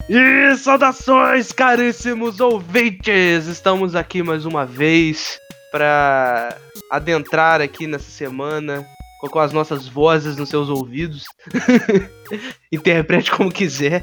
E saudações, caríssimos ouvintes! Estamos aqui mais uma vez para adentrar aqui nessa semana com as nossas vozes nos seus ouvidos. Interprete como quiser.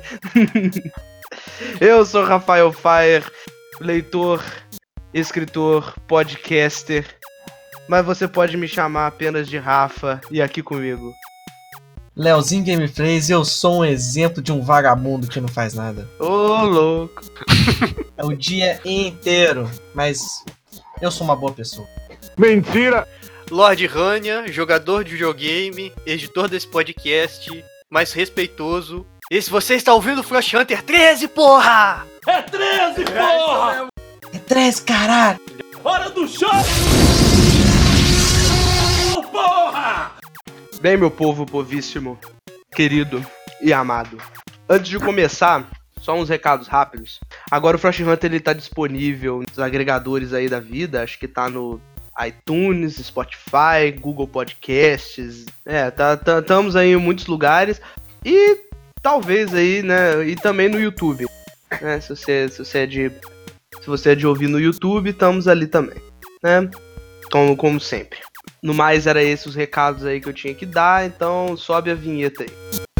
Eu sou Rafael Fire, leitor, escritor, podcaster, mas você pode me chamar apenas de Rafa e aqui comigo. Leozinho Gameplays, eu sou um exemplo de um vagabundo que não faz nada. Ô, louco. É o dia inteiro, mas eu sou uma boa pessoa. Mentira! Lord Rania, jogador de videogame, editor desse podcast, mais respeitoso. E se você está ouvindo o Frost Hunter 13, porra! É 13, porra! É 13, caralho! Hora do show! Porra! Bem, meu povo povíssimo, querido e amado. Antes de começar, só uns recados rápidos. Agora o Frost Hunter ele tá disponível nos agregadores aí da vida, acho que tá no iTunes, Spotify, Google Podcasts, estamos aí em muitos lugares e talvez aí, né, e também no YouTube, né, se você é de ouvir no YouTube, estamos ali também, né, como sempre. No mais, era esses os recados aí que eu tinha que dar, então sobe a vinheta aí.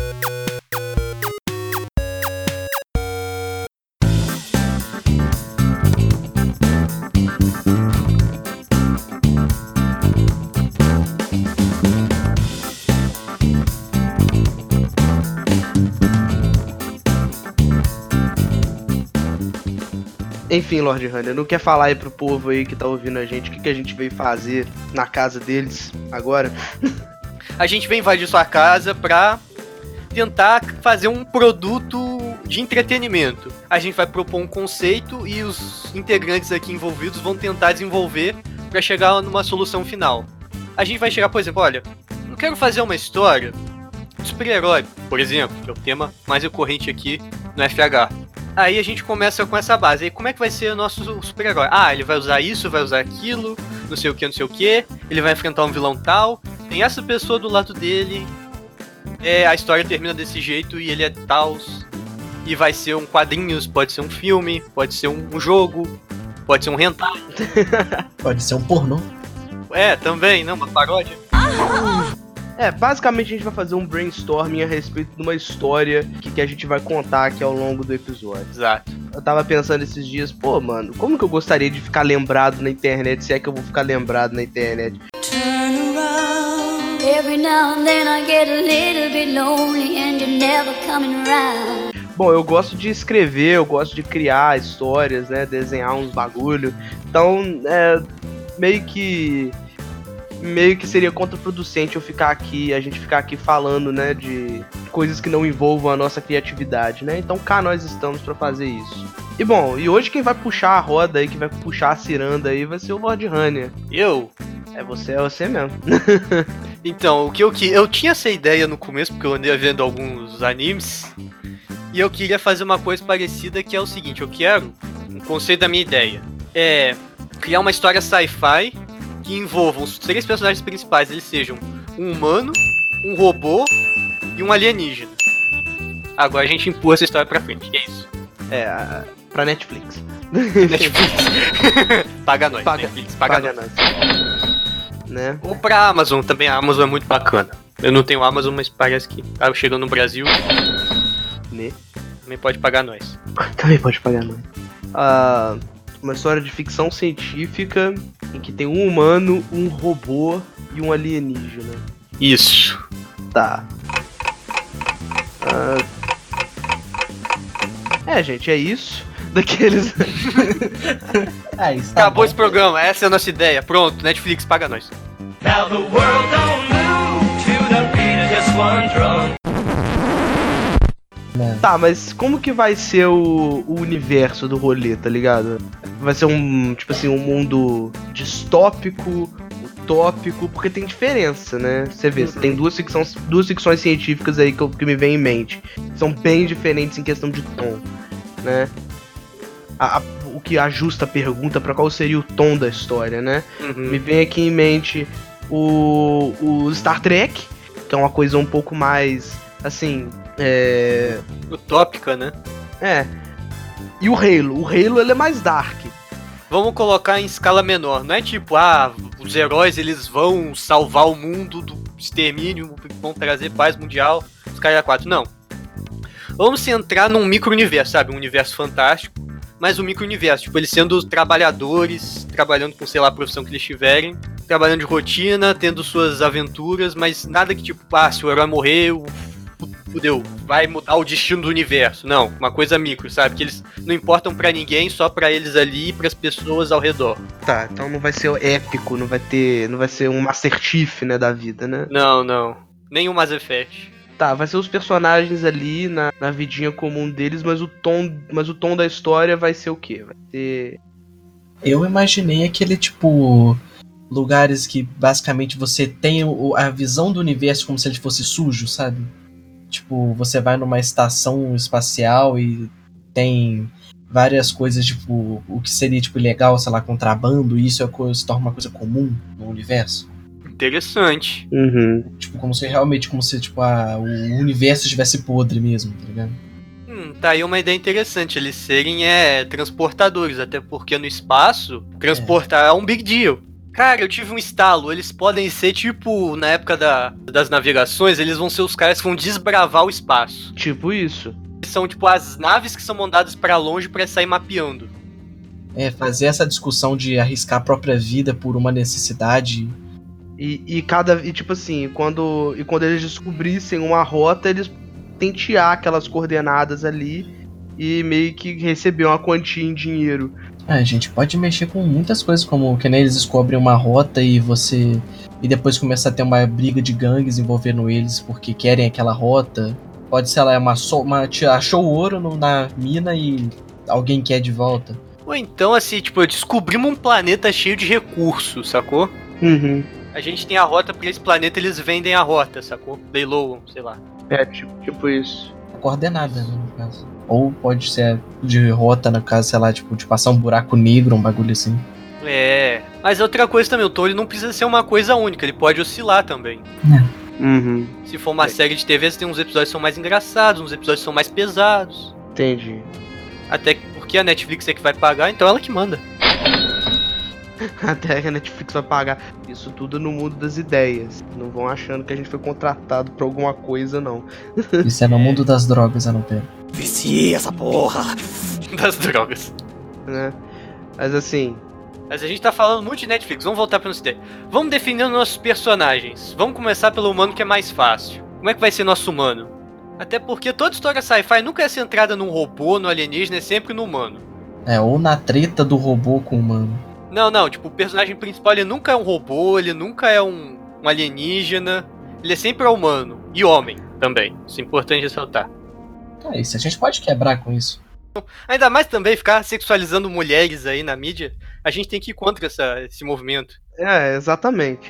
Enfim, Lord Hunter, não quer falar aí pro povo aí que tá ouvindo a gente o que a gente veio fazer na casa deles agora? A gente vem invadir sua casa pra tentar fazer um produto de entretenimento. A gente vai propor um conceito e os integrantes aqui envolvidos vão tentar desenvolver pra chegar numa solução final. A gente vai chegar, por exemplo, olha, eu quero fazer uma história de super-herói, por exemplo, que é o tema mais recorrente aqui no FH. Aí a gente começa com essa base. Aí como é que vai ser o nosso super-herói? Ah, ele vai usar isso, vai usar aquilo, não sei o que. Ele vai enfrentar um vilão tal. Tem essa pessoa do lado dele. A história termina desse jeito e ele é tal. E vai ser um quadrinhos, pode ser um filme, pode ser um jogo, pode ser um hentai. Pode ser um pornô. Também, né? Uma paródia. Basicamente a gente vai fazer um brainstorming a respeito de uma história que a gente vai contar aqui ao longo do episódio. Exato. Eu tava pensando esses dias, pô, mano, como que eu gostaria de ficar lembrado na internet, se é que eu vou ficar lembrado na internet? Every now and then I get a little bit lonely and you're never coming around. Bom, eu gosto de escrever, eu gosto de criar histórias, né, desenhar uns bagulho. Então, meio que seria contraproducente a gente ficar aqui falando, né, de coisas que não envolvam a nossa criatividade, né? Então cá nós estamos pra fazer isso. E bom, e hoje quem vai puxar a roda aí, quem vai puxar a ciranda aí vai ser o Lord Rania. Eu? É você mesmo. Então, eu tinha essa ideia no começo, porque eu andei vendo alguns animes, e eu queria fazer uma coisa parecida, que é o seguinte, eu quero, um conceito da minha ideia, é criar uma história sci-fi que envolvam os 3 personagens principais, eles sejam um humano, um robô e um alienígena. Agora a gente empurra essa história pra frente, e é isso. Pra Netflix. Netflix. Paga nós, Netflix, paga nós. Né? Ou pra Amazon, também a Amazon é muito bacana. Eu não tenho Amazon, mas parece que chegando no Brasil, Né? também pode pagar nós. Também pode pagar nós. Uma história de ficção científica em que tem um humano, um robô e um alienígena. Isso. Tá. Gente, é isso. Daqueles. Isso tá Acabou bom. esse programa, essa é a nossa ideia. Pronto, Netflix, paga nós. Now the world don't move to the beat of just one drum. Tá, mas como que vai ser o universo do rolê, tá ligado? Vai ser tipo assim, um mundo distópico, utópico, porque tem diferença, né? Você vê, tem duas ficções científicas aí que me vem em mente. São bem diferentes em questão de tom, né? O que ajusta a pergunta pra qual seria o tom da história, né? Me vem aqui em mente o Star Trek, que é uma coisa um pouco mais, assim, Utópica, né? É. E o Halo? O Halo, ele é mais dark. Vamos colocar em escala menor. Não é tipo, os heróis eles vão salvar o mundo do extermínio, vão trazer paz mundial, os caras 4. Não. Vamos centrar num micro-universo, sabe? Um universo fantástico, mas um micro-universo. Tipo, eles sendo trabalhadores, trabalhando com, sei lá, a profissão que eles tiverem, trabalhando de rotina, tendo suas aventuras, mas nada que tipo, se o herói morreu, fudeu, vai mudar o destino do universo. Não, uma coisa micro, sabe? Que eles não importam pra ninguém, só pra eles ali e pras pessoas ao redor. Tá, então não vai ser épico, não vai ser um Master Chief, né, da vida, né? Não. Nem o Mass Effect. Tá, vai ser os personagens ali na vidinha comum deles, mas o tom da história vai ser o quê? Vai ser... Eu imaginei aquele tipo... lugares que basicamente você tem a visão do universo como se ele fosse sujo, sabe? Tipo, você vai numa estação espacial e tem várias coisas, tipo, o que seria tipo ilegal, sei lá, contrabando, e isso se torna uma coisa comum no universo. Interessante. Tipo, como se realmente, tipo, o universo estivesse podre mesmo, tá ligado? Tá aí uma ideia interessante, eles serem transportadores, até porque no espaço, transportar é um big deal. Cara, eu tive um estalo, eles podem ser tipo, na época das navegações, eles vão ser os caras que vão desbravar o espaço. Tipo isso. São tipo as naves que são mandadas pra longe pra sair mapeando. Fazer essa discussão de arriscar a própria vida por uma necessidade. E tipo assim, quando eles descobrissem uma rota, eles tentear aquelas coordenadas ali e meio que receber uma quantia em dinheiro. A gente pode mexer com muitas coisas, como que nem eles descobrem uma rota e depois começa a ter uma briga de gangues envolvendo eles porque querem aquela rota. Pode ser lá, achou ouro na mina e alguém quer de volta. Ou então, assim, tipo, descobrimos um planeta cheio de recursos, sacou? A gente tem a rota pra esse planeta, eles vendem a rota, sacou? Leiloam, sei lá. Tipo isso. Coordenada, né, no caso. Ou pode ser de rota, no caso, sei lá, tipo, de passar um buraco negro, um bagulho assim. Mas outra coisa também, o Tom ele não precisa ser uma coisa única, ele pode oscilar também. Se for uma série de TV, tem uns episódios que são mais engraçados, uns episódios que são mais pesados. Entendi. Até porque a Netflix é que vai pagar, então ela que manda. Até que a Netflix vai pagar. Isso tudo no mundo das ideias. Não vão achando que a gente foi contratado pra alguma coisa, não. Isso é no mundo das drogas, eu não pego. Viciei essa porra. Das drogas. Né? Mas assim... Mas a gente tá falando muito de Netflix, vamos voltar pra nossa ideia. Vamos definir nossos personagens. Vamos começar pelo humano, que é mais fácil. Como é que vai ser nosso humano? Até porque toda história sci-fi nunca é centrada num robô, no alienígena, é sempre no humano. Ou na treta do robô com o humano. Não, tipo, o personagem principal ele nunca é um robô, ele nunca é um alienígena, ele é sempre humano. E homem também, isso é importante ressaltar. Isso a gente pode quebrar com isso. Ainda mais também ficar sexualizando mulheres aí na mídia, a gente tem que ir contra esse movimento. Exatamente.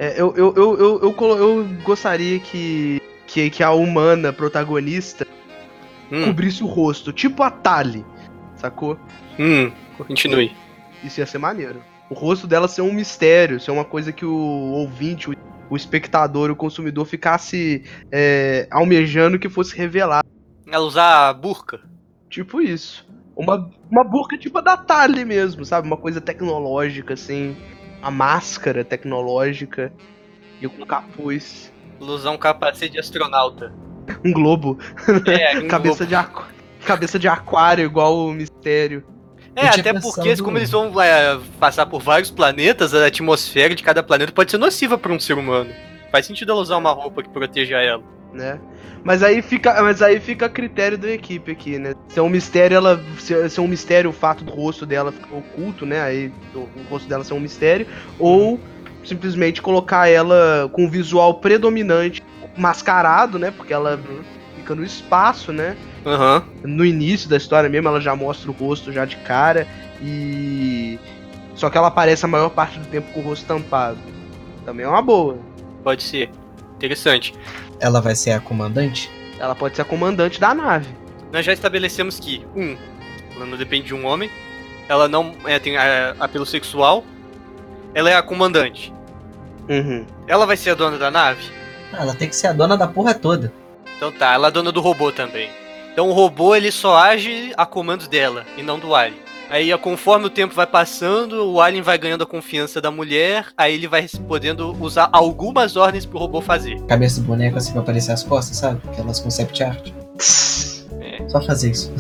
Eu gostaria que a humana protagonista cobrisse o rosto, tipo a Tali, sacou? Continue. Isso ia ser maneiro. O rosto dela ser um mistério, ser uma coisa que o ouvinte, o espectador, o consumidor ficasse almejando que fosse revelado. Ela usar burca. Tipo isso. Uma burca tipo a da Tali mesmo, sabe? Uma coisa tecnológica, assim. Uma máscara tecnológica. E com capuz. Ela usar um capacete de astronauta. Um globo. Um cabeça globo. Cabeça de aquário, igual o mistério. Até porque como eles vão passar por vários planetas, a atmosfera de cada planeta pode ser nociva para um ser humano. Faz sentido ela usar uma roupa que proteja ela. Né? Mas aí fica a critério da equipe aqui, né? Se é um mistério, se é um mistério o fato do rosto dela ficar oculto, né? Aí o rosto dela ser um mistério, ou simplesmente colocar ela com um visual predominante, mascarado, né? Porque ela fica no espaço, né? No início da história mesmo, ela já mostra o rosto já de cara e só que ela aparece a maior parte do tempo com o rosto tampado. Também é uma boa. Pode ser. Interessante. Ela vai ser a comandante? Ela pode ser a comandante da nave. Nós já estabelecemos que, ela não depende de um homem, ela não tem apelo sexual, ela é a comandante. Ela vai ser a dona da nave? Ela tem que ser a dona da porra toda. Então tá, ela é a dona do robô também. Então o robô ele só age a comandos dela e não do alien. Aí conforme o tempo vai passando, o alien vai ganhando a confiança da mulher, aí ele vai podendo usar algumas ordens pro robô fazer. Cabeça do boneco assim pra aparecer as costas, sabe? Aquelas concept art. É. Só fazer isso.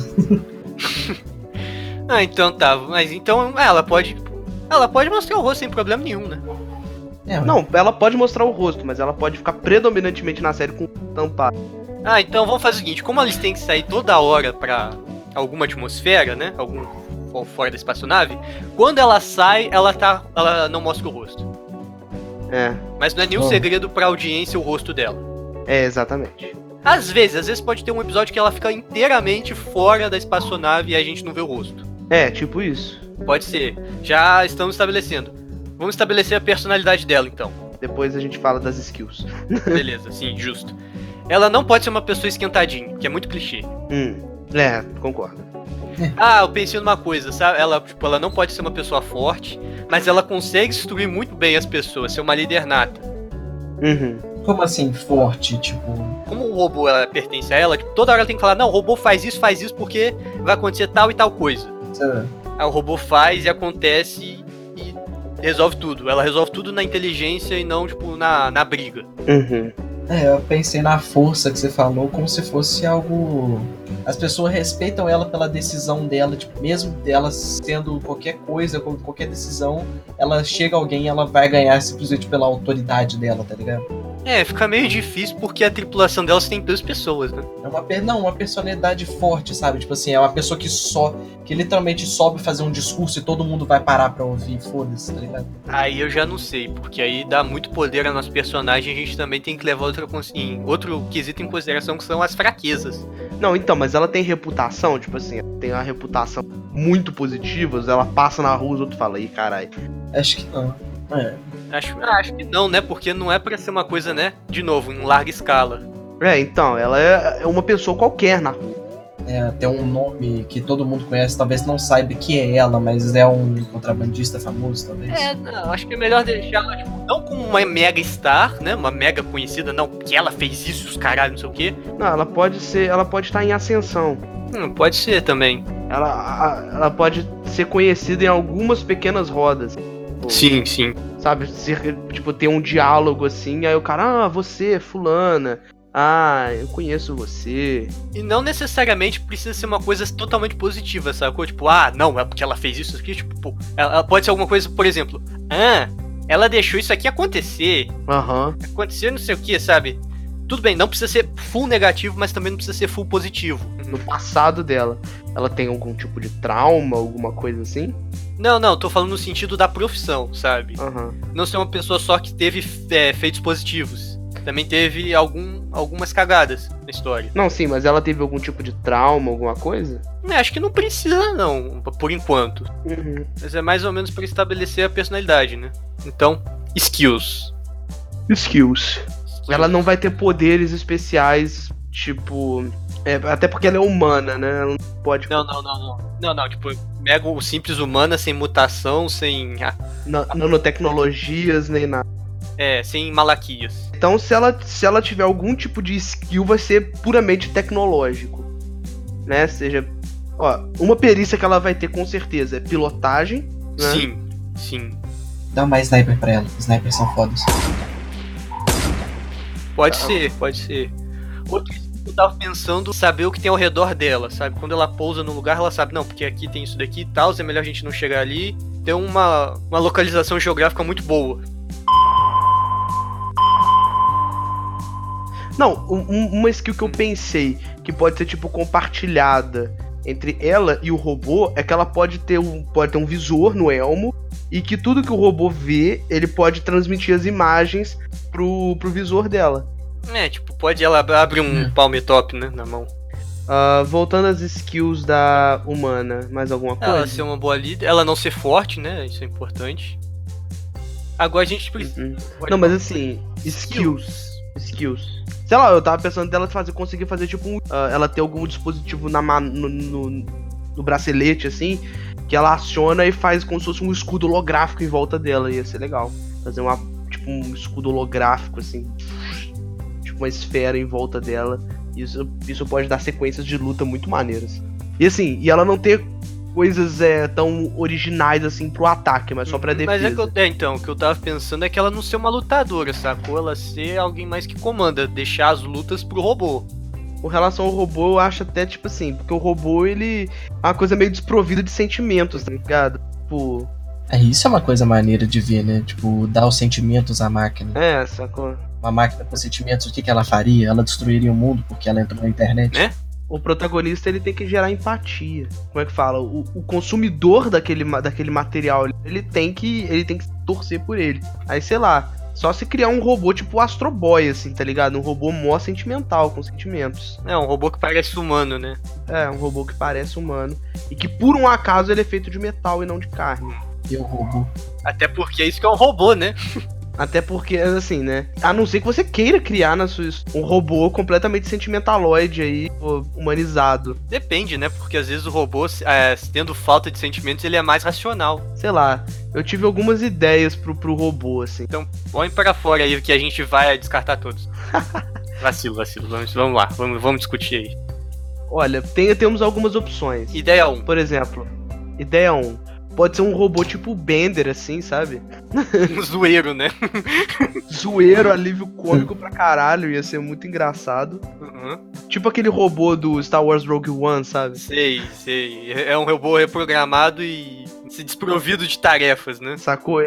Ah, então tá. Mas então ela pode mostrar o rosto sem problema nenhum, né? Não, ela pode mostrar o rosto, mas ela pode ficar predominantemente na série com tampado. Ah, então vamos fazer o seguinte, como eles têm que sair toda hora pra alguma atmosfera, né? Fora da espaçonave, quando ela sai, ela não mostra o rosto. É. Mas não é nenhum segredo pra audiência o rosto dela. É, exatamente. Às vezes pode ter um episódio que ela fica inteiramente fora da espaçonave e a gente não vê o rosto. É, tipo isso. Pode ser. Já estamos estabelecendo. Vamos estabelecer a personalidade dela, então. Depois a gente fala das skills. Beleza, sim, justo. Ela não pode ser uma pessoa esquentadinha, que é muito clichê. É, concordo. Ah, eu pensei numa coisa, sabe? Ela não pode ser uma pessoa forte, mas ela consegue instruir muito bem as pessoas, ser uma líder nata. Como assim, forte, tipo... Como o robô pertence a ela, toda hora ela tem que falar, não, o robô faz isso porque vai acontecer tal e tal coisa. Aí o robô faz e acontece e resolve tudo. Ela resolve tudo na inteligência e não, na briga. Eu pensei na força que você falou como se fosse algo... As pessoas respeitam ela pela decisão dela, tipo, mesmo dela sendo qualquer coisa, qualquer decisão, ela chega alguém e ela vai ganhar simplesmente pela autoridade dela, tá ligado? É, fica meio difícil porque a tripulação delas tem 2 pessoas, né? É uma personalidade forte, sabe? Tipo assim, é uma pessoa que literalmente sobe fazer um discurso e todo mundo vai parar pra ouvir, foda-se, tá ligado? Aí eu já não sei, porque aí dá muito poder a nosso personagem e a gente também tem que levar outro quesito em consideração, que são as fraquezas. Não, então, mas ela tem reputação, tipo assim, ela tem uma reputação muito positiva, ela passa na rua e os outros falam, ih, caralho. Acho que não. Acho que não, né? Porque não é pra ser uma coisa, né? De novo, em larga escala. É, então, ela é uma pessoa qualquer na rua. Tem um nome que todo mundo conhece, talvez não saiba que é ela, mas é um contrabandista famoso, talvez. Não, acho que é melhor deixar ela, não como uma mega star, né? Uma mega conhecida, não, porque ela fez isso, os caralho, não sei o quê. Não, ela pode estar em ascensão. Pode ser também. Ela pode ser conhecida em algumas pequenas rodas. Sim. Sabe, ter um diálogo assim, aí o cara, você, fulana, eu conheço você. E não necessariamente precisa ser uma coisa totalmente positiva, sacou? Não, é porque ela fez isso aqui, ela pode ser alguma coisa, por exemplo, ela deixou isso aqui acontecer. Aconteceu não sei o que, sabe? Tudo bem, não precisa ser full negativo, mas também não precisa ser full positivo. No passado dela, ela tem algum tipo de trauma, alguma coisa assim? Não, tô falando no sentido da profissão, sabe? Não ser uma pessoa só que teve feitos positivos. Também teve algumas cagadas na história. Não, sim, mas ela teve algum tipo de trauma, alguma coisa? Acho que não precisa, não, por enquanto. Mas é mais ou menos pra estabelecer a personalidade, né? Então, skills. Ela não vai ter poderes especiais, até porque ela é humana, né? Ela não pode... Não, mega o simples humana, sem mutação, sem... nanotecnologias, nem nada. Sem malaquias. Então, se ela tiver algum tipo de skill, vai ser puramente tecnológico, né? Seja... uma perícia que ela vai ter com certeza é pilotagem, né? Sim. Dá mais sniper pra ela, snipers são fodas. Pode ser. Outro que eu tava pensando, saber o que tem ao redor dela, sabe? Quando ela pousa num lugar, ela sabe, não, porque aqui tem isso daqui e tal, é melhor a gente não chegar ali. Tem uma localização geográfica muito boa. Não, uma skill que eu pensei que pode ser compartilhada entre ela e o robô é que ela pode ter um visor no elmo e que tudo que o robô vê, ele pode transmitir as imagens pro visor dela. Pode ela abrir um palm top, né, na mão. Voltando às skills da humana, mais alguma coisa? Ela ser uma boa líder, ela não ser forte, né, isso é importante. Agora a gente precisa... Não, mas assim, skills. Sei lá, eu tava pensando dela conseguir fazer ela ter algum dispositivo no bracelete, assim, que ela aciona e faz como se fosse um escudo holográfico em volta dela. Ia ser legal. Fazer um escudo holográfico, assim, uma esfera em volta dela. Isso pode dar sequências de luta muito maneiras. E assim, e ela não ter coisas tão originais assim pro ataque, mas só pra defesa. Mas então, o que eu tava pensando é que ela não ser uma lutadora, sacou? Ela ser alguém mais que comanda, deixar as lutas pro robô. Com relação ao robô, eu acho até, tipo assim, porque o robô, ele é uma coisa meio desprovida de sentimentos, tá ligado? Tipo... Isso é uma coisa maneira de ver, né? Tipo, dar os sentimentos à máquina. Sacou? Uma máquina com sentimentos, o que ela faria? Ela destruiria o mundo porque ela entrou na internet? Né? O protagonista, ele tem que gerar empatia. Como é que fala? O consumidor daquele material, ele tem que torcer por ele. Aí, sei lá, só se criar um robô tipo o Astro Boy, assim, tá ligado? Um robô mó sentimental, com sentimentos. É, um robô que parece humano, né? Um robô que parece humano. E que, por um acaso, ele é feito de metal e não de carne. E o robô? Até porque é isso que é um robô, né? Até porque, assim, né? A não ser que você queira criar um robô completamente sentimentaloide aí, humanizado. Depende, né? Porque às vezes o robô, tendo falta de sentimentos, ele é mais racional. Sei lá, eu tive algumas ideias pro robô, assim. Então, põe para fora aí que a gente vai descartar todos. Vacilo. Vamos lá, vamos discutir aí. Olha, temos algumas opções. Ideia 1. Por exemplo, ideia 1. Pode ser um robô tipo Bender, assim, sabe? Um zoeiro, né? Zoeiro, alívio cômico pra caralho, ia ser muito engraçado. Uhum. Tipo aquele robô do Star Wars Rogue One, sabe? Sei. É um robô reprogramado e desprovido de tarefas, né? Sacou?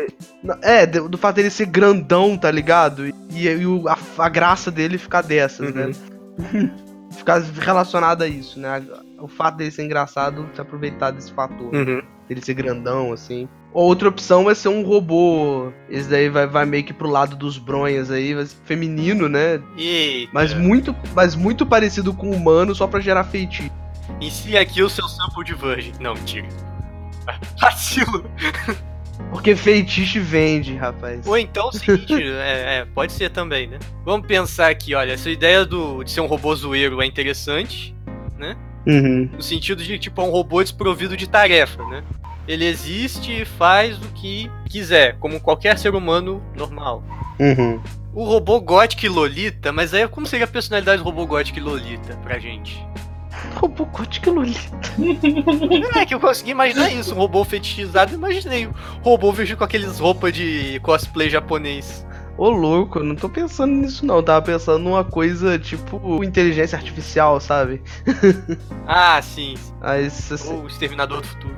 Do fato dele ser grandão, tá ligado? E a graça dele ficar dessas, né? Ficar relacionado a isso, né? O fato dele ser engraçado, se aproveitar desse fator. Dele ser grandão, assim. Outra opção vai ser um robô. Esse daí vai meio que pro lado dos bronhas aí, vai ser feminino, né? Eita. Mas muito parecido com o humano, só pra gerar feitiço. Ensine aqui o seu sample de Virgin. Não, mentira. Vacilo. Porque feitiço vende, rapaz. Ou então o seguinte, pode ser também, né? Vamos pensar aqui, olha, essa ideia de ser um robô zoeiro é interessante, né? No sentido de, tipo, é um robô desprovido de tarefa, né? Ele existe e faz o que quiser, como qualquer ser humano normal. O robô Gothic Lolita, mas aí como seria a personalidade do robô Gothic Lolita pra gente? Robô Gothic Lolita. É que eu consegui imaginar isso, um robô fetichizado, eu imaginei. Robô vestido com aqueles roupas de cosplay japonês. Ô louco, eu não tô pensando nisso não, eu tava pensando numa coisa tipo inteligência artificial, sabe? Ah, sim. Mas, assim, Ou o Exterminador do Futuro.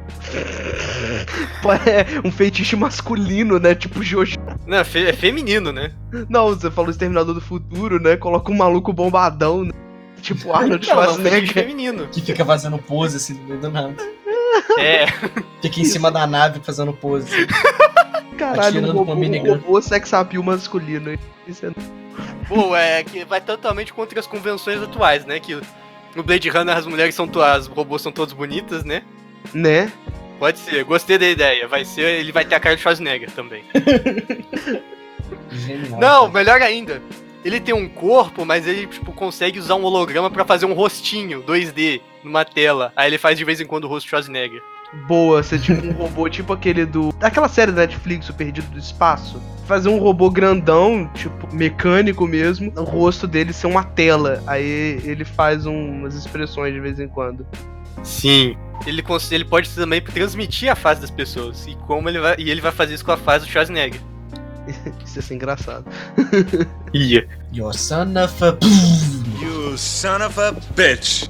um feitiço masculino, né? Tipo Jojo. Não, é feminino, né? Não, você falou Exterminador do Futuro, né? Coloca um maluco bombadão, né? Tipo Arnold Não, é um fetiche Schwarzenegger. feminino. Que fica fazendo pose assim no meio do nada. É. Fica em cima da nave fazendo pose. Caralho, atirando um com a minigun. robô sex appeal masculino. Isso é... Pô, que vai totalmente contra as convenções atuais, né? Que no Blade Runner as mulheres os robôs são todas bonitas, né? Né? Pode ser, gostei da ideia. Ele vai ter a cara de Schwarzenegger também. Genial. Não, melhor ainda. Ele tem um corpo, mas ele, tipo, consegue usar um holograma pra fazer um rostinho 2D numa tela. Aí ele faz de vez em quando o rosto Schwarzenegger. Boa, ser tipo um robô tipo aquele daquela série da Netflix, O Perdido do Espaço. Fazer um robô grandão, tipo, mecânico mesmo, o rosto dele ser uma tela. Aí ele faz umas expressões de vez em quando. Sim. Ele pode também transmitir a face das pessoas. E ele vai fazer isso com a face do Schwarzenegger. Isso ia ser engraçado. Ia. Your son of a... You son of a bitch.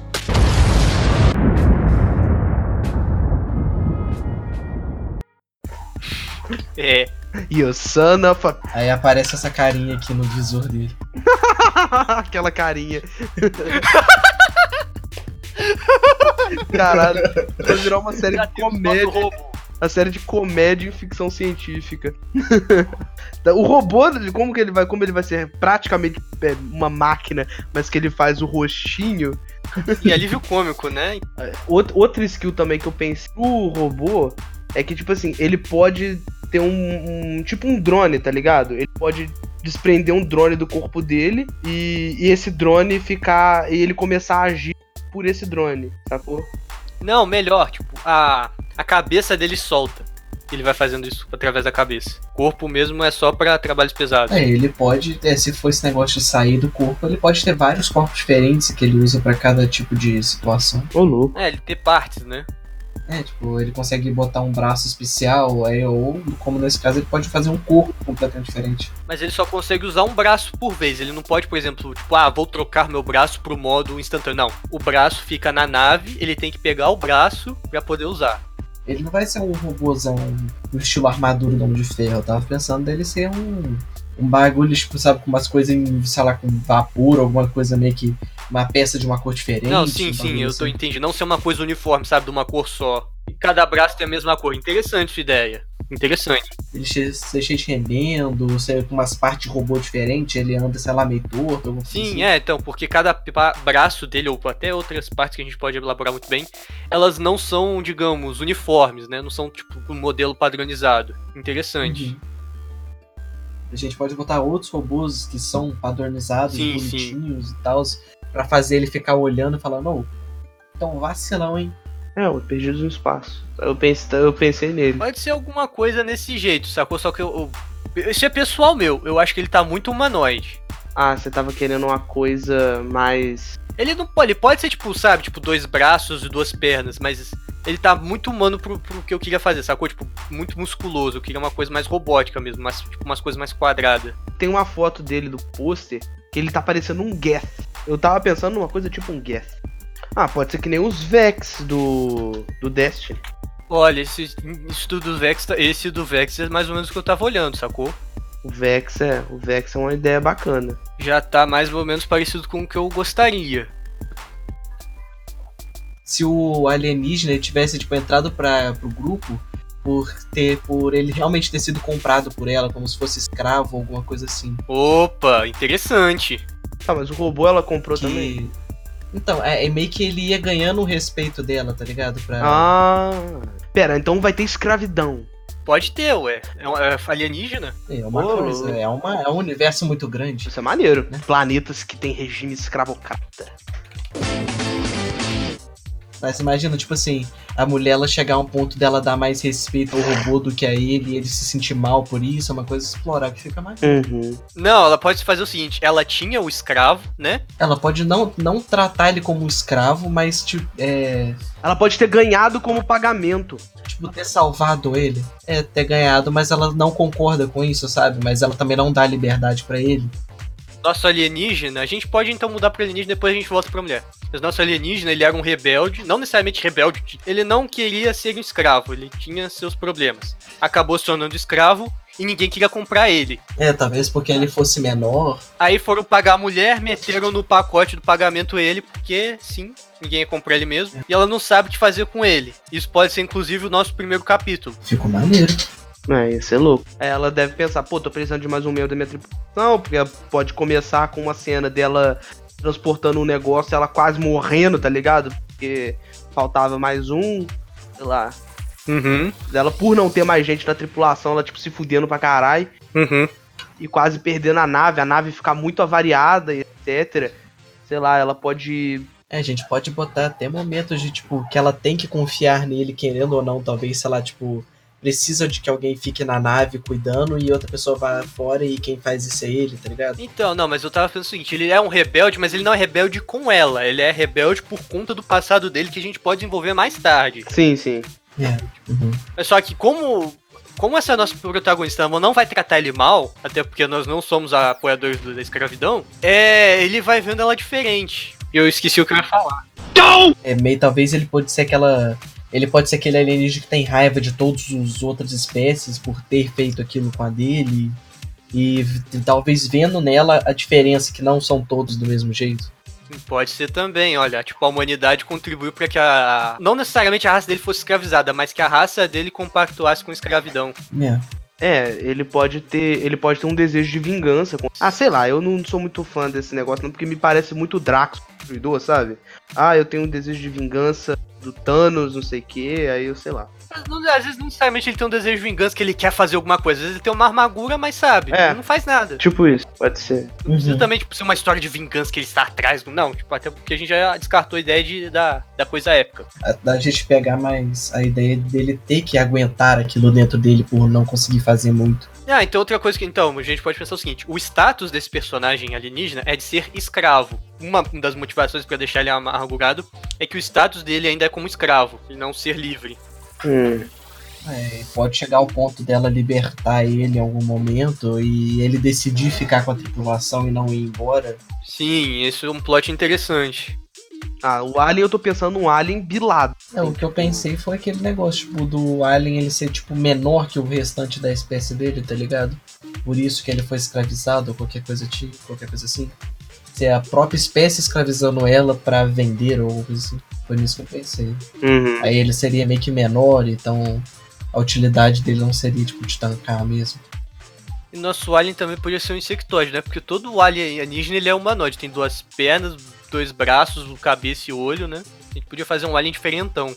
É. You son of a... Aí aparece essa carinha aqui no visor dele. Aquela carinha. Caralho, vai virar uma série de comédia. A série de comédia em ficção científica. O robô, como ele vai ser praticamente uma máquina, mas que ele faz o rostinho. E alívio cômico, né? Outra skill também que eu pensei pro robô é que, tipo assim, ele pode ter tipo um drone, tá ligado? Ele pode desprender um drone do corpo dele e esse drone ficar... E ele começar a agir por esse drone, sacou? Não, melhor, tipo, a cabeça dele solta. Ele vai fazendo isso através da cabeça. O corpo mesmo é só pra trabalhos pesados. Ele pode, se for esse negócio de sair do corpo, ele pode ter vários corpos diferentes que ele usa pra cada tipo de situação. Ô, louco. Ele ter partes, né? Tipo, ele consegue botar um braço especial, ou, como nesse caso, ele pode fazer um corpo completamente diferente. Mas ele só consegue usar um braço por vez. Ele não pode, por exemplo, vou trocar meu braço pro modo instantâneo. Não. O braço fica na nave, ele tem que pegar o braço pra poder usar. Ele não vai ser um robôzão do estilo armadura do Homem de Ferro. Eu tava pensando dele ser um bagulho, tipo, sabe, com umas coisas em, sei lá, com vapor, alguma coisa meio que uma peça de uma cor diferente. Não, sim, eu tô entendendo. Não ser uma coisa uniforme, sabe, de uma cor só. E cada braço tem a mesma cor. Interessante sua ideia. Interessante. Ele ser cheio de remendo, ser com umas partes de robô diferentes, ele anda, sei lá, meio torto. Alguma coisa Sim, assim. então, porque cada braço dele, ou até outras partes que a gente pode elaborar muito bem, elas não são, digamos, uniformes, né? Não são, tipo, um modelo padronizado. Interessante. Uhum. A gente pode botar outros robôs que são padronizados, Sim, bonitinhos e tal, pra fazer ele ficar olhando e falando, não, então vacilão, hein? O Perdidos no Espaço. Eu pensei nele. Pode ser alguma coisa nesse jeito, sacou? Só que isso é pessoal meu. Eu acho que ele tá muito humanoide. Você tava querendo uma coisa mais... Ele não pode. Ele pode ser, tipo, sabe, tipo, 2 braços e 2 pernas, mas ele tá muito humano pro que eu queria fazer, sacou? Tipo, muito musculoso. Eu queria uma coisa mais robótica mesmo, tipo, umas coisas mais quadradas. Tem uma foto dele do pôster que ele tá parecendo um Geth. Eu tava pensando numa coisa tipo um Geth. Pode ser que nem os Vex do Destiny. Olha, esse do Vex é mais ou menos o que eu tava olhando, sacou? O Vex é uma ideia bacana. Já tá mais ou menos parecido com o que eu gostaria. Se o alienígena tivesse, tipo, entrado pro grupo por ele realmente ter sido comprado por ela, como se fosse escravo ou alguma coisa assim. Opa, interessante. Mas o robô ela comprou também. Então, é meio que ele ia ganhando o respeito dela, tá ligado? Pera, então vai ter escravidão. Pode ter, ué. É alienígena? É uma coisa, é um universo muito grande. Isso é maneiro, né? Planetas que tem regime escravocrata. Mas imagina, tipo assim, a mulher ela chegar a um ponto dela dar mais respeito ao robô do que a ele, e ele se sentir mal por isso, é uma coisa explorar que fica mais. Não, ela pode fazer o seguinte, ela tinha o escravo, né? Ela pode não tratar ele como um escravo, mas tipo, ela pode ter ganhado como pagamento. Tipo, ter salvado ele. Ter ganhado, mas ela não concorda com isso, sabe? Mas ela também não dá liberdade pra ele. Nosso alienígena, a gente pode então mudar pro alienígena e depois a gente volta pra mulher. Mas nosso alienígena, ele era um rebelde, não necessariamente rebelde, ele não queria ser um escravo, ele tinha seus problemas. Acabou se tornando escravo e ninguém queria comprar ele. Talvez porque ele fosse menor. Aí foram pagar a mulher, meteram no pacote do pagamento ele, porque sim, ninguém ia comprar ele mesmo. E ela não sabe o que fazer com ele. Isso pode ser inclusive o nosso primeiro capítulo. Ficou maneiro. Isso é louco. Ela deve pensar, tô precisando de mais um membro da minha tripulação, porque pode começar com uma cena dela transportando um negócio, ela quase morrendo, tá ligado? Porque faltava mais um, sei lá. Ela, por não ter mais gente na tripulação, ela, tipo, se fudendo pra caralho. E quase perdendo a nave ficar muito avariada, etc. Sei lá, ela pode... A gente pode botar até momentos de, tipo, que ela tem que confiar nele, querendo ou não, talvez, sei lá, tipo... Precisa de que alguém fique na nave cuidando e outra pessoa vá fora e quem faz isso é ele, tá ligado? Então, não, mas eu tava pensando o seguinte, ele é um rebelde, mas ele não é rebelde com ela, ele é rebelde por conta do passado dele que a gente pode desenvolver mais tarde. Sim. Mas só que como essa nossa protagonista não vai tratar ele mal, até porque nós não somos apoiadores da escravidão, ele vai vendo ela diferente. E eu esqueci o que eu ia falar. Talvez ele pode ser Ele pode ser aquele alienígena que tem raiva de todas as outras espécies por ter feito aquilo com a dele. E talvez vendo nela a diferença, que não são todos do mesmo jeito. Pode ser também, olha, tipo, a humanidade contribuiu para que não necessariamente a raça dele fosse escravizada, mas que a raça dele compactuasse com a escravidão. Ele pode ter um desejo de vingança. Sei lá, eu não sou muito fã desse negócio não, porque me parece muito Drax, Destruidor, sabe? Eu tenho um desejo de vingança do Thanos, não sei o que, aí eu sei lá. Às vezes não necessariamente ele tem um desejo de vingança que ele quer fazer alguma coisa. Às vezes ele tem uma armadura, mas sabe, É. ele não faz nada. Tipo isso, pode ser. Não precisa também tipo, ser uma história de vingança que ele está atrás. Não, tipo, até porque a gente já descartou a ideia da coisa épica. Da gente pegar mais a ideia dele ter que aguentar aquilo dentro dele por não conseguir fazer muito. Ah, então outra coisa que então a gente pode pensar é o seguinte: o status desse personagem alienígena é de ser escravo. Uma das motivações pra deixar ele amargurado é que o status dele ainda é como escravo, e não ser livre. Pode chegar ao ponto dela libertar ele em algum momento e ele decidir ficar com a tripulação e não ir embora. Sim, esse é um plot interessante. Ah, o Alien eu tô pensando um Alien bilado. O que eu pensei foi aquele negócio, tipo, do Alien ele ser, tipo, menor que o restante da espécie dele, tá ligado? Por isso que ele foi escravizado ou qualquer coisa assim. Ser a própria espécie escravizando ela pra vender ou algo assim. Foi nisso que eu pensei. Aí ele seria meio que menor, então a utilidade dele não seria, tipo, de tancar mesmo. E nosso alien também podia ser um insectoide, né? Porque todo alien alienígena ele é humanoide. Tem 2 pernas, 2 braços, cabeça e olho, né? A gente podia fazer um alien diferentão.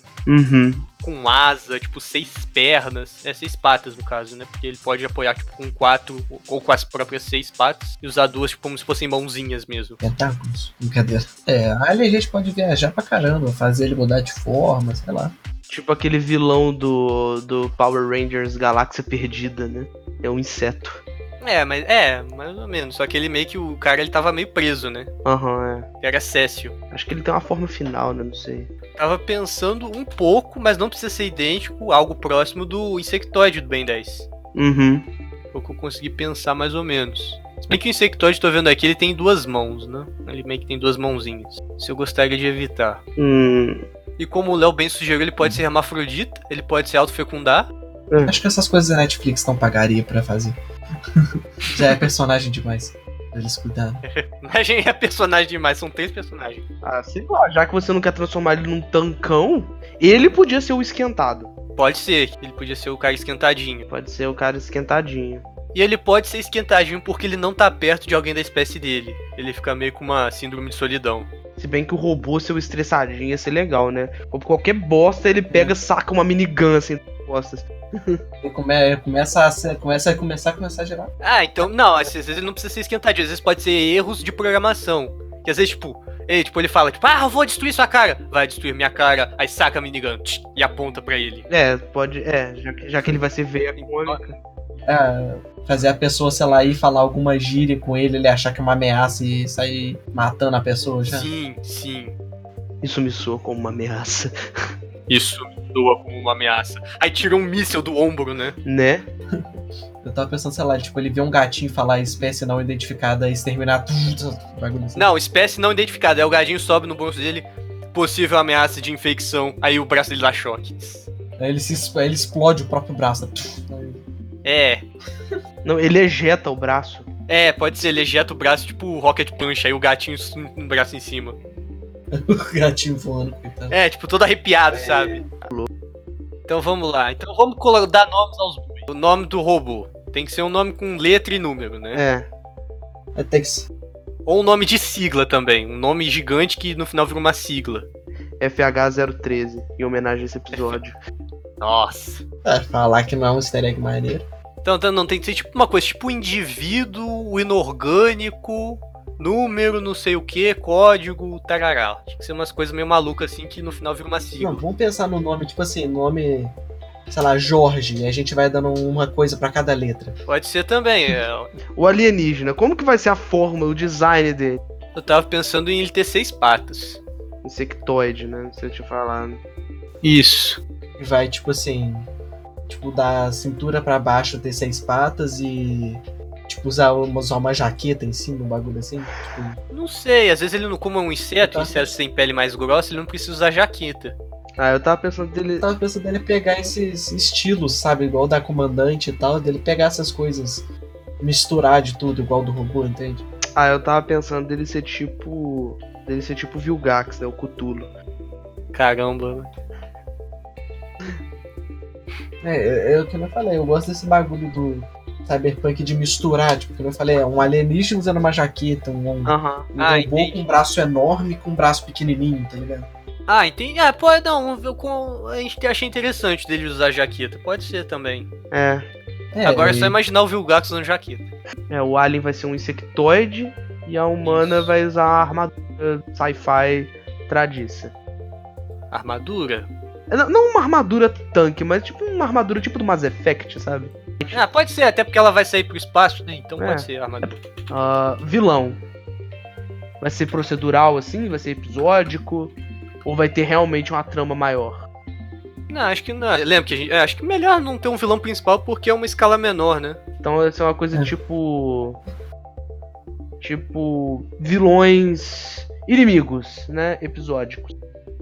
Com asa, tipo, 6 pernas. 6 patas, no caso, né? Porque ele pode apoiar, tipo, com 4 ou com as próprias 6 patas. E usar 2, tipo, como se fossem mãozinhas mesmo. Tentáculos, brincadeira. Alien a gente pode viajar pra caramba, fazer ele mudar de forma, sei lá. Tipo aquele vilão do Power Rangers Galáxia Perdida, né? É um inseto. Mais ou menos. Só que ele meio que o cara ele tava meio preso, né? Que era Cécio. Acho que ele tem uma forma final, né? Não sei. Tava pensando um pouco, mas não precisa ser idêntico, algo próximo do insectoide do Ben 10. Foi o que eu consegui pensar mais ou menos. Se bem que o insectoide, tô vendo aqui, ele tem 2 mãos, né? Ele meio que tem 2 mãozinhas. Isso eu gostaria de evitar. E como o Léo bem sugeriu, ele pode ser hermafrodita, ele pode se autofecundar. Acho que essas coisas a Netflix não pagaria pra fazer. Já é personagem demais pra eles cuidarem. Imagina, é personagem demais, são 3 personagens. Ah, sei lá, já que você não quer transformar ele num tancão, ele podia ser o esquentado. Pode ser, ele podia ser o cara esquentadinho. Pode ser o cara esquentadinho. E ele pode ser esquentadinho porque ele não tá perto de alguém da espécie dele. Ele fica meio com uma síndrome de solidão. Se bem que o robô ser o estressadinho ia ser legal, né? Ou por qualquer bosta ele pega, saca uma minigun assim das costas. Ele começa a gerar. Ah, então, não, às vezes ele não precisa ser esquentadinho, às vezes pode ser erros de programação. Que às vezes, ele fala, eu vou destruir sua cara. Vai destruir minha cara, aí saca a minigun e aponta pra ele. Já que ele vai ser veia cômica. Fazer a pessoa, sei lá, ir falar alguma gíria com ele achar que é uma ameaça e sair matando a pessoa já. Sim. Isso me soa como uma ameaça. Isso me soa como uma ameaça. Aí tira um míssel do ombro, né? Né? Eu tava pensando, sei lá, ele vê um gatinho falar espécie não identificada e exterminar tudo. Assim. Não, espécie não identificada. Aí o gatinho sobe no bolso dele, possível ameaça de infecção. Aí o braço dele dá choque. Aí ele explode o próprio braço. Não, ele ejeta o braço. Pode ser, ele ejeta o braço tipo o Rocket Punch, aí o gatinho com o braço em cima. O gatinho voando, coitado. Tipo, todo arrepiado, sabe? Então vamos lá. Então vamos dar nomes aos bois. O nome do robô tem que ser um nome com letra e número, né? Tem que ser. Ou um nome de sigla também. Um nome gigante que no final vira uma sigla. FH013, em homenagem a esse episódio. Nossa. Falar que não é um easter egg maneiro. Então não tem que ser tipo uma coisa, tipo indivíduo, inorgânico, número, não sei o que, código, tarará. Tinha que ser umas coisas meio malucas assim que no final vira uma sigla. Não, vamos pensar no nome, tipo assim, nome, sei lá, Jorge, e a gente vai dando uma coisa pra cada letra. Pode ser também. O alienígena, como que vai ser a forma, o design dele? Eu tava pensando em ele ter 6 patas. Insectoide, né? Não sei te falar. Isso. E vai, tipo assim, da cintura pra baixo ter 6 patas e, usar uma jaqueta em cima, um bagulho assim. Não sei, às vezes ele não, como é um inseto sem pele mais grossa, ele não precisa usar jaqueta. Eu tava pensando dele... pegar esses estilos, sabe, igual da comandante e tal, dele pegar essas coisas, misturar de tudo, igual do robô, entende? Eu tava pensando dele ser tipo Vilgax, né, o Cthulhu. Caramba. É o que eu falei, eu gosto desse bagulho do cyberpunk de misturar, tipo, como eu falei, um alienígena usando uma jaqueta, um robô com um braço enorme com um braço pequenininho, tá ligado? Ah, entendi. Ah, pode não. A gente achei interessante dele usar jaqueta. Pode ser também. Agora é só imaginar o Vilgax usando jaqueta. O alien vai ser um insectoide e a humana vai usar a armadura sci-fi tradiça. Armadura? Não uma armadura tanque, mas tipo uma armadura tipo do Mass Effect, sabe? Ah, pode ser, até porque ela vai sair pro espaço, né? Então pode ser armadura. Vilão. Vai ser procedural assim? Vai ser episódico? Ou vai ter realmente uma trama maior? Não, acho que não. Lembra que acho que melhor não ter um vilão principal porque é uma escala menor, né? Então vai ser uma coisa tipo vilões inimigos, né? Episódicos.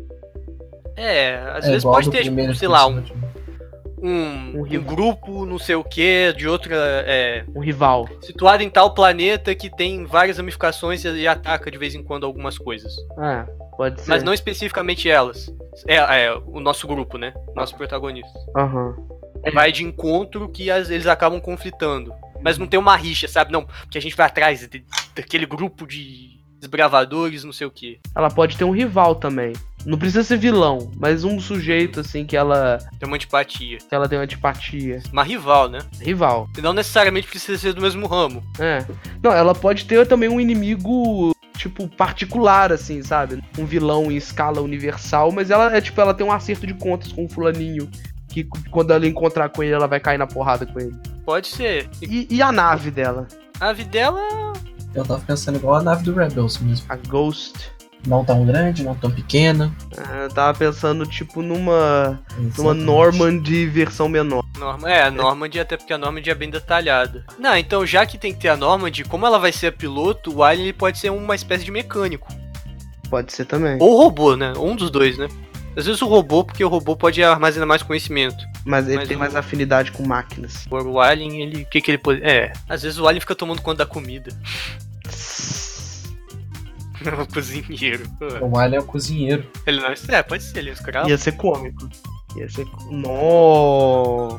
Às vezes pode ter, tipo, sei lá, um grupo, não sei o que, de outra. Um rival. Situado em tal planeta que tem várias ramificações e ataca de vez em quando algumas coisas. Pode ser. Mas não especificamente elas. O nosso grupo, né? Nosso protagonista. Vai de encontro que eles acabam conflitando. Mas não tem uma rixa, sabe? Não, porque a gente vai atrás daquele grupo de desbravadores, não sei o que. Ela pode ter um rival também. Não precisa ser vilão, mas um sujeito assim que ela tem uma antipatia. Que ela tem uma antipatia. Uma rival, né? Rival. E não necessariamente precisa ser do mesmo ramo. Não, ela pode ter também um inimigo tipo particular assim, sabe? Um vilão em escala universal, mas ela ela tem um acerto de contas com o fulaninho que quando ela encontrar com ele, ela vai cair na porrada com ele. Pode ser. E a nave dela? A nave dela... Eu tava pensando igual a nave do Rebels mesmo. A Ghost. Não tão grande, não tão pequena. Eu tava pensando tipo numa Normandy versão menor. A Normandy, até porque a Normandy é bem detalhada. Não, então já que tem que ter a Normandy, como ela vai ser a piloto, o Alien pode ser uma espécie de mecânico. Pode ser também. Ou robô, né? Um dos dois, né? Às vezes o robô, porque o robô pode armazenar mais conhecimento. Mas ele tem mais afinidade com máquinas. O Alien, ele... O que ele pode... Às vezes o Alien fica tomando conta da comida. O cozinheiro. O Alien é o cozinheiro. Ele não... pode ser, ele é um escravo. Ia ser cômico. Nossa.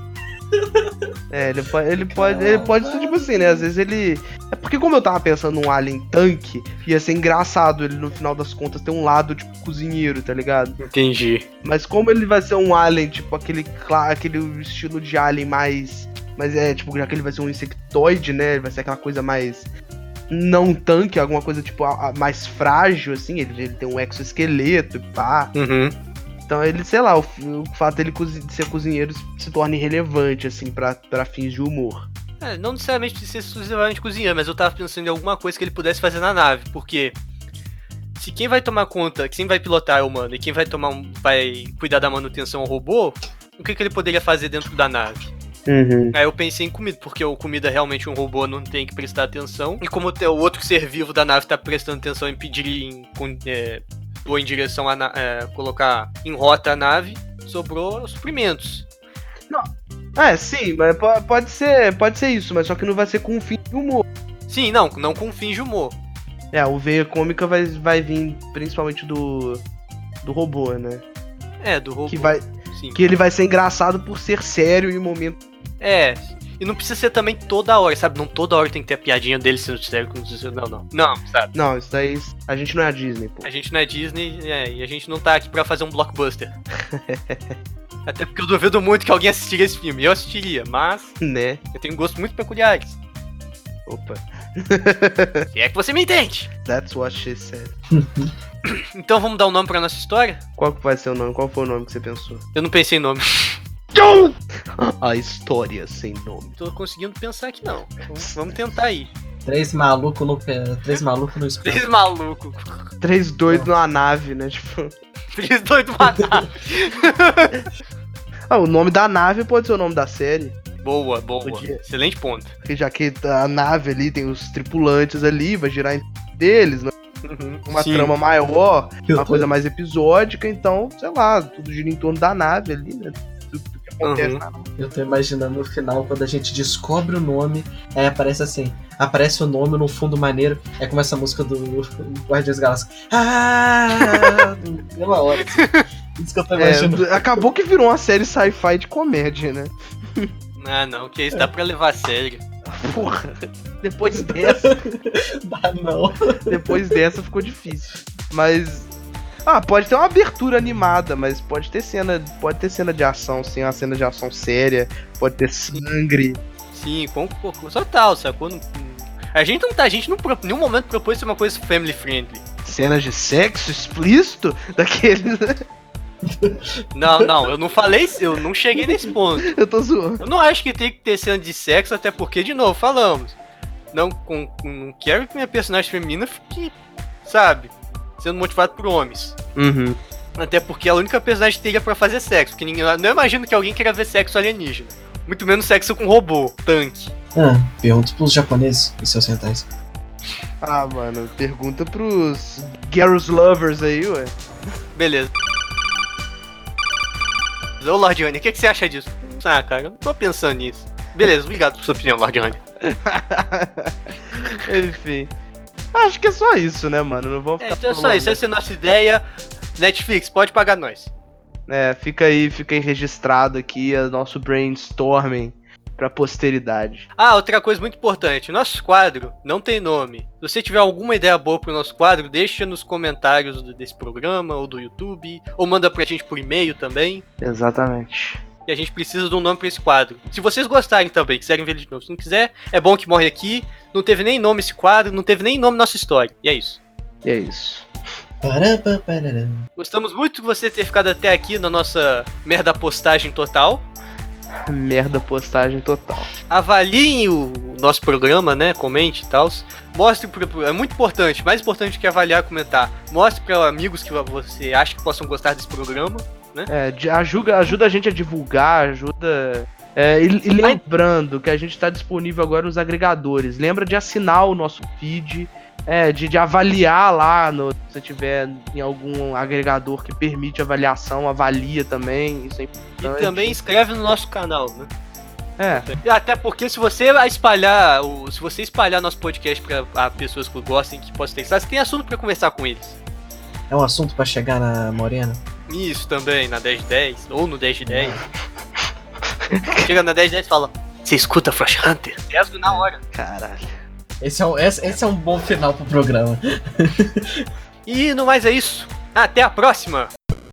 Ele pode ser tipo assim, né? Às vezes ele... É porque como eu tava pensando num alien tanque, ia ser engraçado ele no final das contas ter um lado tipo cozinheiro, tá ligado? Entendi. Mas como ele vai ser um alien, tipo aquele estilo de alien mais... Mas tipo, já que ele vai ser um insectoide, né? Ele vai ser aquela coisa mais... Não tanque, alguma coisa tipo mais frágil, assim. Ele tem um exoesqueleto e pá. Então ele, sei lá, o fato dele de ser cozinheiro se torna irrelevante, assim, pra fins de humor. Não necessariamente de ser exclusivamente cozinheiro, mas eu tava pensando em alguma coisa que ele pudesse fazer na nave, porque se quem vai tomar conta, quem vai pilotar é o humano e quem vai cuidar da manutenção é o robô, o que ele poderia fazer dentro da nave? Aí eu pensei em comida, porque o comida realmente um robô não tem que prestar atenção, e como o outro ser vivo da nave tá prestando atenção em pedir ou em direção a colocar em rota a nave, sobrou suprimentos. Não. Sim, mas pode ser isso, mas só que não vai ser com fim de humor. Sim, não com fim de humor. O veia cômica vai vir principalmente do robô, né? Do robô. Que ele vai ser engraçado por ser sério em momento. E não precisa ser também toda hora, sabe? Não toda hora tem que ter a piadinha dele sendo sério. Não, sabe? Não, isso daí... A gente não é a Disney, pô. A gente não é Disney, e a gente não tá aqui pra fazer um blockbuster. Até porque eu duvido muito que alguém assistiria esse filme. Eu assistiria, mas... Né? Eu tenho gostos muito peculiares. Opa. Se é que você me entende. That's what she said. Então vamos dar um nome pra nossa história? Qual que vai ser o nome? Qual foi o nome que você pensou? Eu não pensei em nome. A história sem nome. Tô conseguindo pensar aqui não. Vamos tentar aí. 3 malucos no espaço. 3 malucos. 3 doidos numa nave, né? Tipo... 3 doidos numa nave. O nome da nave pode ser o nome da série. Boa. Excelente ponto. Porque já que a nave ali tem os tripulantes ali, vai girar em deles, né? Uma trama maior, uma coisa mais episódica, então, sei lá, tudo gira em torno da nave ali, né? Eu tô imaginando no final, quando a gente descobre o nome, aí aparece o nome no fundo maneiro, aí começa a música do Guardiões Galácticos. Pela hora, assim. Isso que eu tô imaginando. Acabou que virou uma série sci-fi de comédia, né? Não, que isso dá pra levar a sério. Porra, depois dessa... Dá não. Depois dessa ficou difícil. Mas Ah, pode ter uma abertura animada, mas pode ter cena de ação, sim, uma cena de ação séria, pode ter sangue. Sim, total, sacou? A gente em nenhum momento propôs ser uma coisa family friendly. Cenas de sexo explícito daqueles. Não, eu não falei, eu não cheguei nesse ponto. Eu tô zoando. Eu não acho que tem que ter cena de sexo, até porque, de novo, falamos. Não quero que minha personagem feminina fique, sabe, sendo motivada por homens. Uhum. Até porque a única personagem que teria pra fazer sexo. Porque eu não imagino que alguém queira ver sexo alienígena. Muito menos sexo com robô, tanque. Pergunta pros japoneses e seus rentais. Ah, mano, pergunta pros Girls Lovers aí, ué. Beleza. Ô, Lord Honey, o que você acha disso? Ah, cara, eu não tô pensando nisso. Beleza, obrigado por sua opinião, Lord Honey. Enfim. Acho que é só isso, né, mano? Não vamos ficar Então é só isso, essa é a nossa ideia. Netflix, pode pagar nós. Fica aí registrado aqui o nosso brainstorming pra posteridade. Ah, outra coisa muito importante, nosso quadro não tem nome. Se você tiver alguma ideia boa pro nosso quadro, deixa nos comentários desse programa ou do YouTube, ou manda pra gente por e-mail também. Exatamente. E a gente precisa de um nome pra esse quadro. Se vocês gostarem também, quiserem ver ele de novo, se não quiser, é bom que morre aqui. Não teve nem nome esse quadro, não teve nem nome nossa história. E é isso. E é isso. Gostamos muito de você ter ficado até aqui na nossa merda postagem total. Merda postagem total. Avaliem o nosso programa, né? Comente e tal. Mostre, é muito importante, mais importante que avaliar e comentar. Mostre para amigos que você acha que possam gostar desse programa, né? Ajuda a gente a divulgar, ajuda. E lembrando que a gente tá disponível agora nos agregadores. Lembra de assinar o nosso feed. De avaliar lá, se você tiver em algum agregador que permite avaliação, avalia também, isso é importante. E também inscreve no nosso canal, né? Até porque se você espalhar nosso podcast pra pessoas que gostem, que possam testar, você tem assunto pra conversar com eles. É um assunto pra chegar na Morena? Isso também, na 1010, ou no 10 de 10. Chega na 1010 e fala, você escuta Flash Hunter? Resgo na hora. Caralho. Esse é um bom final pro programa. E no mais é isso. Até a próxima!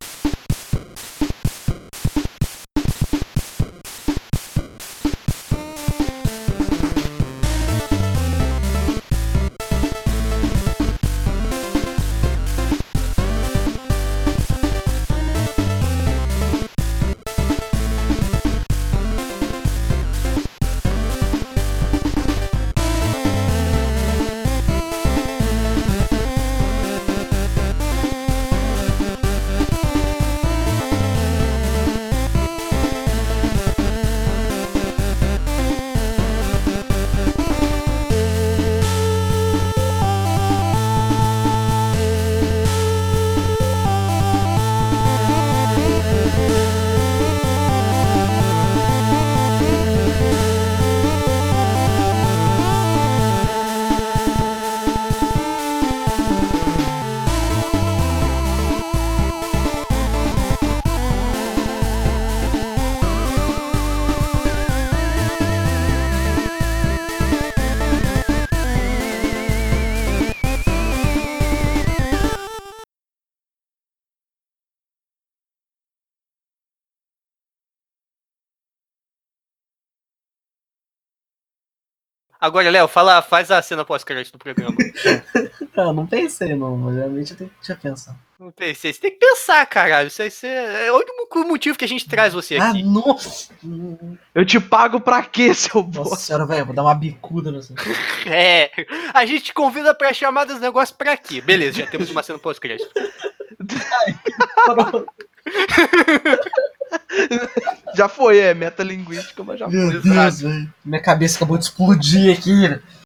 Agora, Léo, faz a cena pós-crédito do programa. Não pensei, não. Mas realmente eu tinha que pensar. Não pensei. Você tem que pensar, caralho. Isso é o único motivo que a gente traz você aqui. Nossa! Eu te pago pra quê, seu Nossa bosta? senhora, velho, vou dar uma bicuda nessa. A gente te convida pra chamar dos negócios pra quê? Beleza, já temos uma cena pós-crédito. Já foi, metalinguística, mas já foi. Meu Deus, velho. Minha cabeça acabou de explodir aqui.